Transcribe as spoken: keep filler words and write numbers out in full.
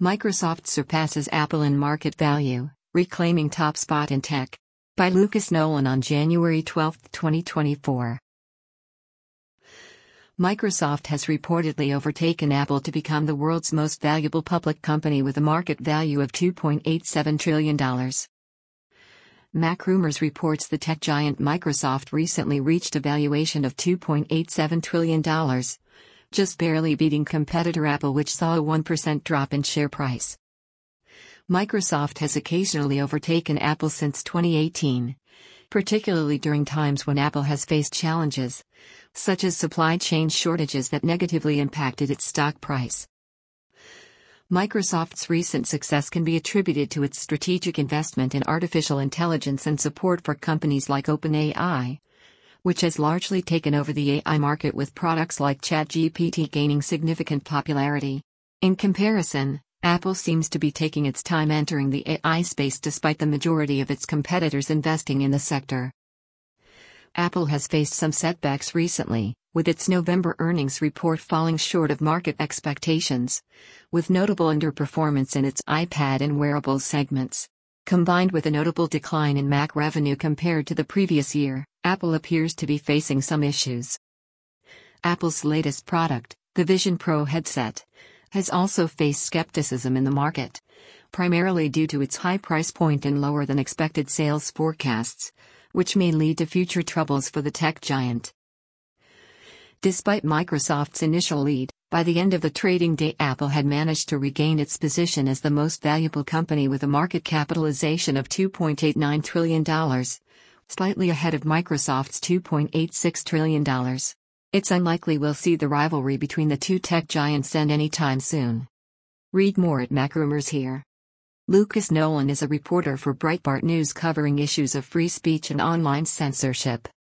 Microsoft surpasses Apple in market value, reclaiming top spot in tech. By Lucas Nolan on January twelfth, twenty twenty-four. Microsoft has reportedly overtaken Apple to become the world's most valuable public company with a market value of two point eight seven trillion dollars. MacRumors reports the tech giant Microsoft recently reached a valuation of two point eight seven trillion dollars, just barely beating competitor Apple, which saw a one percent drop in share price. Microsoft has occasionally overtaken Apple since twenty eighteen, particularly during times when Apple has faced challenges, such as supply chain shortages that negatively impacted its stock price. Microsoft's recent success can be attributed to its strategic investment in artificial intelligence and support for companies like OpenAI, which has largely taken over the A I market, with products like ChatGPT gaining significant popularity. In comparison, Apple seems to be taking its time entering the A I space despite the majority of its competitors investing in the sector. Apple has faced some setbacks recently, with its November earnings report falling short of market expectations, with notable underperformance in its iPad and wearables segments. Combined with a notable decline in Mac revenue compared to the previous year, Apple appears to be facing some issues. Apple's latest product, the Vision Pro headset, has also faced skepticism in the market, primarily due to its high price point and lower than expected sales forecasts, which may lead to future troubles for the tech giant. Despite Microsoft's initial lead, by the end of the trading day Apple had managed to regain its position as the most valuable company with a market capitalization of two point eight nine trillion dollars, slightly ahead of Microsoft's two point eight six trillion dollars. It's unlikely we'll see the rivalry between the two tech giants end anytime soon. Read more at MacRumors here. Lucas Nolan is a reporter for Breitbart News covering issues of free speech and online censorship.